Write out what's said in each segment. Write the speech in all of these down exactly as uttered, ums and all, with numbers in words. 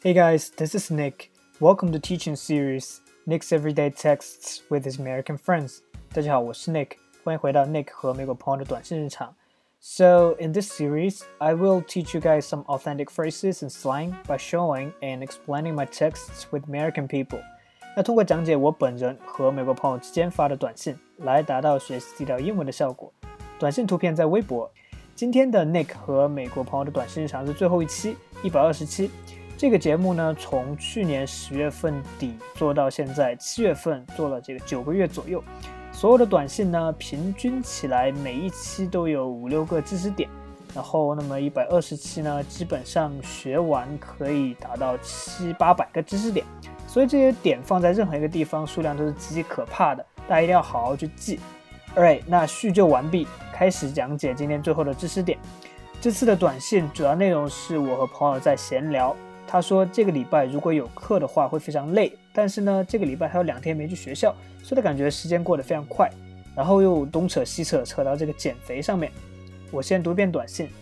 Hey guys, this is Nick. Welcome to teaching series Nick's Everyday Texts with his American friends. 大家好，我是 Nick， 欢迎回到 Nick 和美国朋友的短信日常。So in this series, I will teach you guys some authentic phrases and slang by showing and explaining my texts with American people. 那通过讲解我本人和美国朋友之间发的短信，来达到学习地道英文的效果。短信图片在微博。今天的 Nick 和美国朋友的短信日常是最后一期，一百二十期。这个节目呢，从去年十月份底做到现在七月份，做了这个九个月左右。所有的短信呢，平均起来每一期都有五六个知识点，然后那么一百二十期呢，基本上学完可以达到七八百个知识点。所以这些点放在任何一个地方，数量都是极其可怕的，大家一定要好好去记。Alright， 那叙旧完毕，开始讲解今天最后的知识点。这次的短信主要内容是我和朋友在闲聊。他说这个礼拜如果有课的话会非常累，但是呢这个礼拜还有两天没去学校，所以他感觉时间过得非常快，然后又东扯西扯扯到这个减肥上面。我先读一遍短信。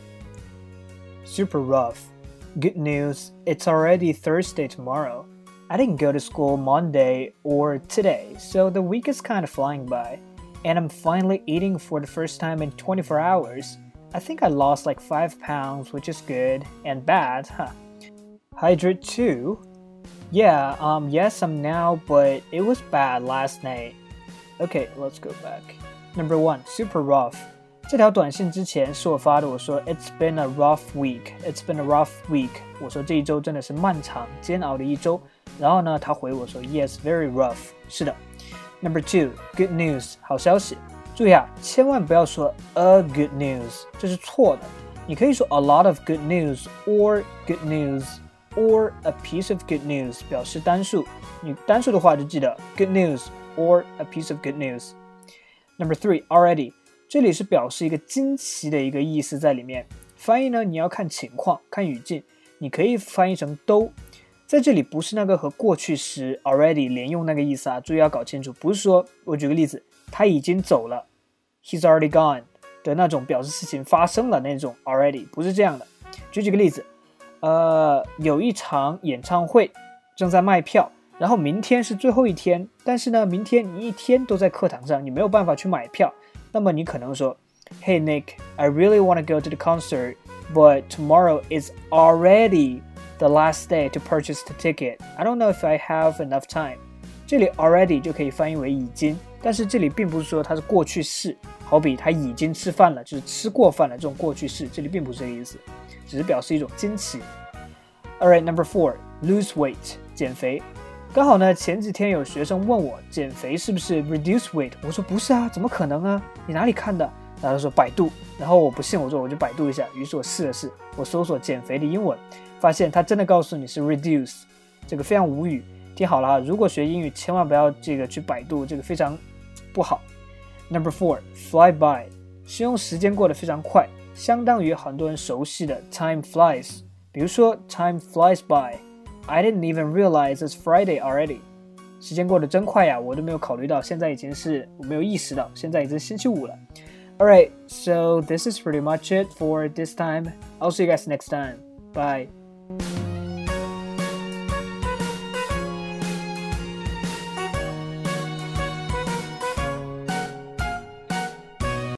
Super rough. Good news, it's already Thursday tomorrow. I didn't go to school Monday or today, so the week is kind of flying by. And I'm finally eating for the first time in twenty-four hours. I think I lost like five pounds, which is good and bad, huh?Hydrate too? Yeah, um, yes, I'm now, but it was bad last night. Okay, let's go back. Number one, super rough. 这条短信之前是我发的，我说 It's been a rough week. It's been a rough week. 我说这一周真的是漫长煎熬的一周。然后呢，他回我说 Yes, very rough. 是的。Number two, good news. 好消息。注意啊，千万不要说 a good news， 这是错的。你可以说 a lot of good news or good news.Or a piece of good news 表示单数，你单数的话就记得 good news or a piece of good news. Number three, already 这里是表示一个惊奇的一个意思在里面。翻译呢，你要看情况，看语境，你可以翻译成都。在这里不是那个和过去时 already 连用那个意思啊，注意要搞清楚，不是说我举个例子，他已经走了 he's already gone 的那种表示事情发生了那种 already， 不是这样的。举几个例子。呃，有一场演唱会正在卖票，然后明天是最后一天，但是呢，明天你一天都在课堂上，你没有办法去买票。那么你可能说 Hey Nick, I really want to go to the concert, but tomorrow is already the last day to purchase the ticket. I don't know if I have enough time. 这里 already 就可以翻译为已经，但是这里并不是说它是过去式，好比他已经吃饭了，就是吃过饭了这种过去式，这里并不是这个意思，只是表示一种惊奇。Alright, number four, lose weight, 减肥。刚好呢，前几天有学生问我减肥是不是 reduce weight， 我说不是啊，怎么可能啊？你哪里看的？然后他说百度，然后我不信，我说我就百度一下，于是我试了试，我搜索减肥的英文，发现它真的告诉你是 reduce， 这个非常无语。听好了啊，如果学英语千万不要这个去百度，这个非常不好。Number four, fly by， 形容时间过得非常快，相当于很多人熟悉的 time flies。比如说 time flies by, I didn't even realize it's Friday already. 时间过得真快呀，我都没有考虑到，现在已经是我没有意识到，现在已经是星期五了。Alright, so this is pretty much it for this time. I'll see you guys next time. Bye.